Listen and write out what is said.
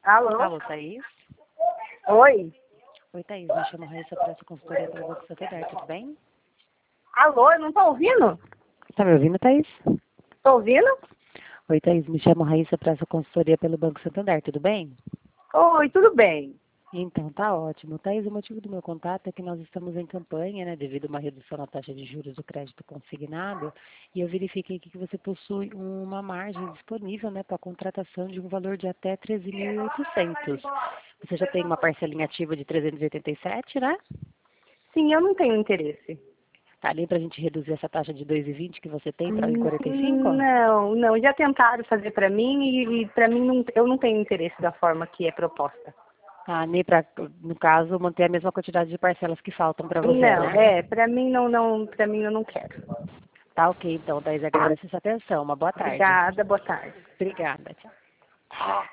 Alô? Alô, Thaís? Oi? Oi, Thaís, me chamo Raíssa Praça, consultoria pelo Banco Santander, tudo bem? Alô, eu não tô ouvindo? Tá me ouvindo, Thaís? Tô ouvindo? Oi, Thaís, me chamo Raíssa Praça, consultoria pelo Banco Santander, tudo bem? Oi, tudo bem. Então, tá ótimo. Thaís, o motivo do meu contato é que nós estamos em campanha, né, devido a uma redução na taxa de juros do crédito consignado, e eu verifiquei aqui que você possui uma margem disponível, né, para a contratação de um valor de até 13.800. Você já tem uma parcelinha ativa de 387, né? Sim, eu não tenho interesse. Tá ali para a gente reduzir essa taxa de 2,20 que você tem para 1,45? Não, já tentaram fazer pra mim e pra mim eu não tenho interesse da forma que é proposta. Ah, nem para, no caso, manter a mesma quantidade de parcelas que faltam para você, Não, né? pra mim pra mim eu não quero. Tá ok, então, Thaís, agradeço a sua atenção. Uma boa tarde. Obrigada, boa tarde. Obrigada, tchau.